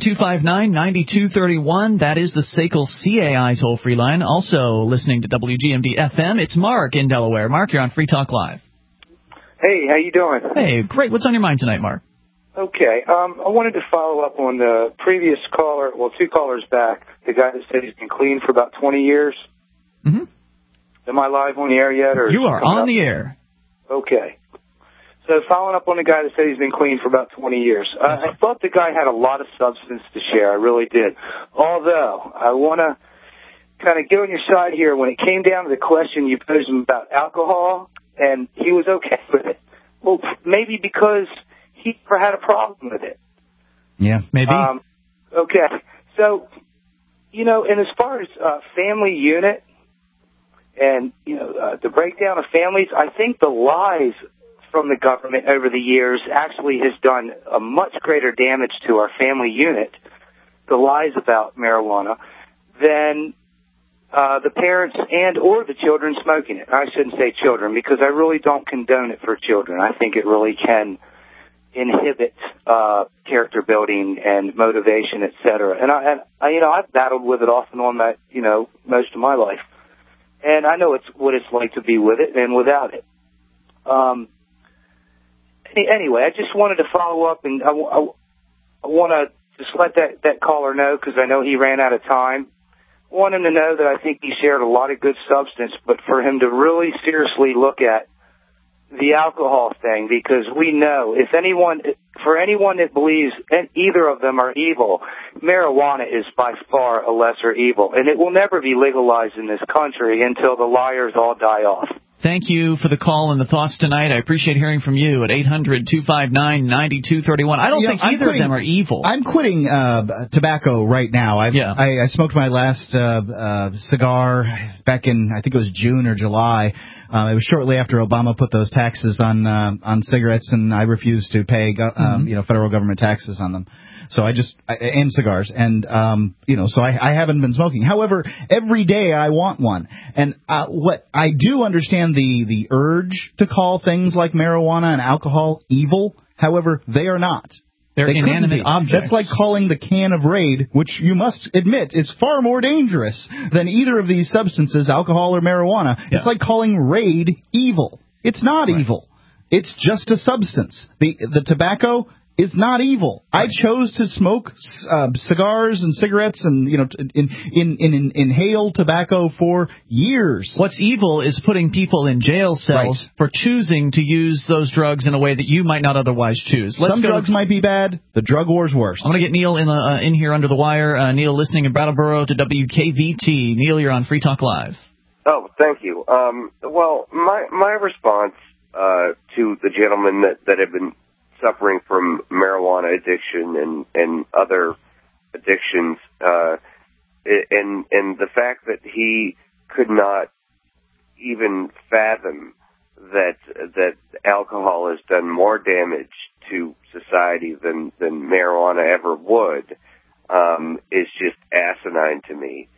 800-259-9231. That is the SACL CAI toll-free line. Also listening to WGMD FM, it's Mark in Delaware. Mark, you're on Free Talk Live. Hey, how you doing? Hey, great. What's on your mind tonight, Mark? Okay, I wanted to follow up on the previous caller, two callers back, the guy that said he's been clean for about 20 years. Mm-hmm. Am I live on the air yet? Or you are on the air. Okay. So following up on the guy that said he's been clean for about 20 years, I thought the guy had a lot of substance to share. I really did. Although, I want to kind of get on your side here. When it came down to the question you posed him about alcohol, and he was okay with it. Well, maybe because he never had a problem with it. Yeah, maybe. Okay. So, and as far as family unit and, the breakdown of families, I think the lies from the government over the years actually has done a much greater damage to our family unit, the lies about marijuana, than the parents and or the children smoking it. I shouldn't say children because I really don't condone it for children. I think it really can inhibit character building and motivation, etc. And I've battled with it off and on most of my life, and I know it's what it's like to be with it and without it. Anyway, I just wanted to follow up, and I want to just let that caller know because I know he ran out of time. I want him to know that I think he shared a lot of good substance, but for him to really seriously look at the alcohol thing, because we know for anyone that believes either of them are evil, marijuana is by far a lesser evil, and it will never be legalized in this country until the liars all die off. Thank you for the call and the thoughts tonight. I appreciate hearing from you at 800-259-9231. I don't think either of them are evil. I'm quitting tobacco right now. I smoked my last cigar back in, I think it was June or July. It was shortly after Obama put those taxes on cigarettes, and I refused to pay federal government taxes on them. So and cigars, and so I haven't been smoking. However, every day I want one, and what I do understand the urge to call things like marijuana and alcohol evil. However, they are not. They're inanimate objects. That's like calling the can of Raid, which you must admit is far more dangerous than either of these substances, alcohol or marijuana. Yeah. It's like calling Raid evil. It's not evil. It's just a substance. The tobacco is not evil. I chose to smoke cigars and cigarettes and inhale tobacco for years. What's evil is putting people in jail cells for choosing to use those drugs in a way that you might not otherwise choose. Some drugs might be bad. The drug war's worse. I'm going to get Neil in here under the wire. Neil, listening in Brattleboro to WKVT. Neil, you're on Free Talk Live. Oh, thank you. Well, my response to the gentlemen that have been suffering from marijuana addiction and other addictions, and the fact that he could not even fathom that alcohol has done more damage to society than marijuana ever would, is just asinine to me.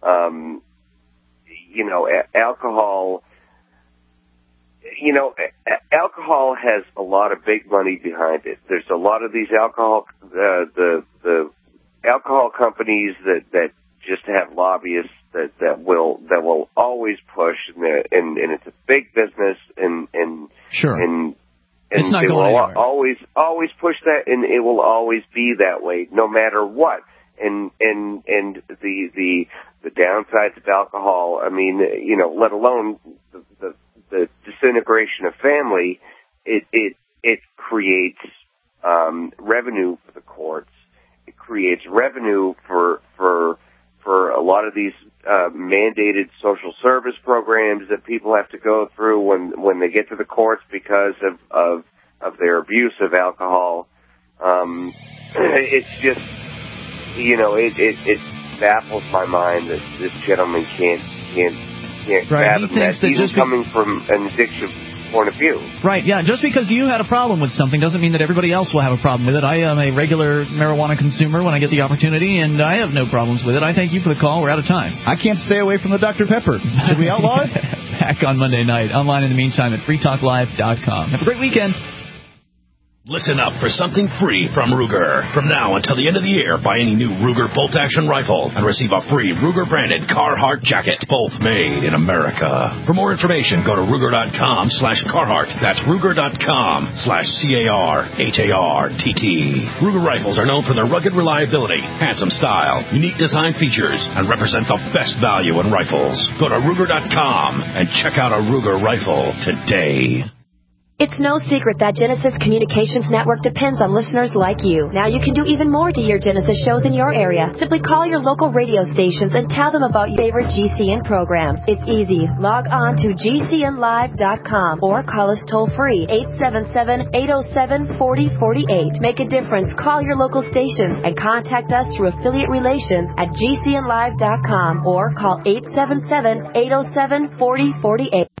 Alcohol has a lot of big money behind it. There's a lot of these alcohol, the alcohol companies that just have lobbyists that will always push, and it's a big business, and sure, and it's not they going will anywhere. always push that, and it will always be that way, no matter what. And the downsides of alcohol, I mean, let alone the disintegration of family, it creates revenue for the courts. It creates revenue for a lot of these mandated social service programs that people have to go through when they get to the courts because of their abuse of alcohol. It's just, it baffles my mind that this gentleman can't fathom that, even coming from an addiction point of view. Right, yeah. Just because you had a problem with something doesn't mean that everybody else will have a problem with it. I am a regular marijuana consumer when I get the opportunity, and I have no problems with it. I thank you for the call. We're out of time. I can't stay away from the Dr. Pepper. Should we outlaw it? Back on Monday night. Online in the meantime at freetalklive.com. Have a great weekend. Listen up for something free from Ruger. From now until the end of the year, buy any new Ruger bolt-action rifle and receive a free Ruger-branded Carhartt jacket, both made in America. For more information, go to Ruger.com/Carhartt. That's Ruger.com/CARHARTT. Ruger rifles are known for their rugged reliability, handsome style, unique design features, and represent the best value in rifles. Go to Ruger.com and check out a Ruger rifle today. It's no secret that Genesis Communications Network depends on listeners like you. Now you can do even more to hear Genesis shows in your area. Simply call your local radio stations and tell them about your favorite GCN programs. It's easy. Log on to GCNlive.com or call us toll-free, 877-807-4048. Make a difference. Call your local stations and contact us through affiliate relations at GCNlive.com or call 877-807-4048.